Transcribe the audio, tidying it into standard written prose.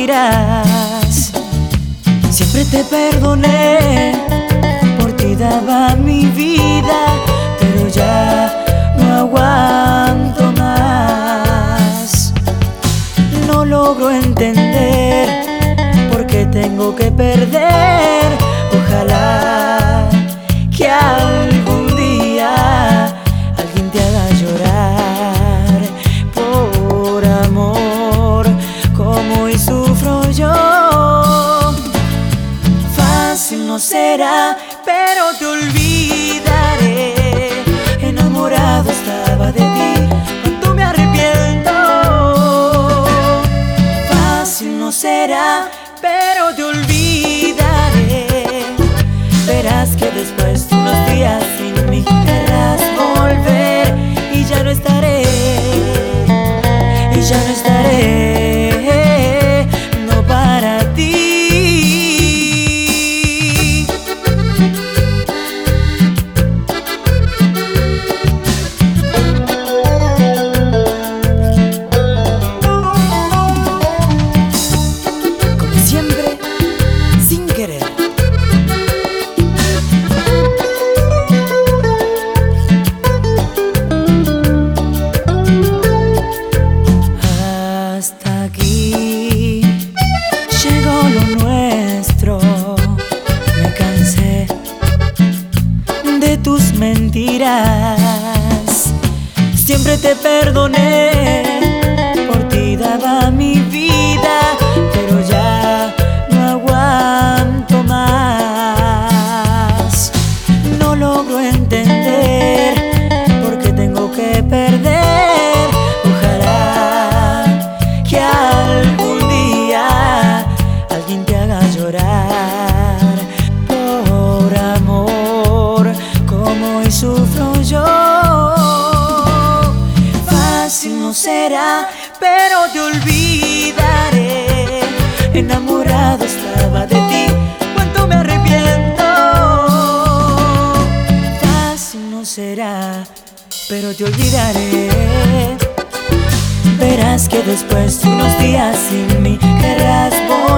mentiras. Siempre te perdoné, por ti daba mi vida, pero ya no aguanto más. No logro entender por qué tengo que perder. Ojalá que algún día alguien te haga llorar por amor, como hoy sufro yo. Fácil no será, pero te olvidaré. Enamorado estaba de ti, cuánto me arrepiento. Fácil no será, pero te olvidaré. Verás que después de unos días sin mí querrás volver, y ya no estaré, y ya no estaré, no para ti. Como siempre, sin querer. Hasta aquí llegó lo nuestro. Me cansé de tus mentiras. Siempre te perdoné, por ti daba mi vida, pero ya no aguanto más. No logro entender por qué tengo que perder. Ojalá que algún día alguien te haga llorar por amor, como hoy sufro yo. Fácil no será, pero te olvidaré. Enamorado estaba de ti, cuánto me arrepiento. Fácil no será, pero te olvidaré. Verás que después de unos días sin mí querrás volver.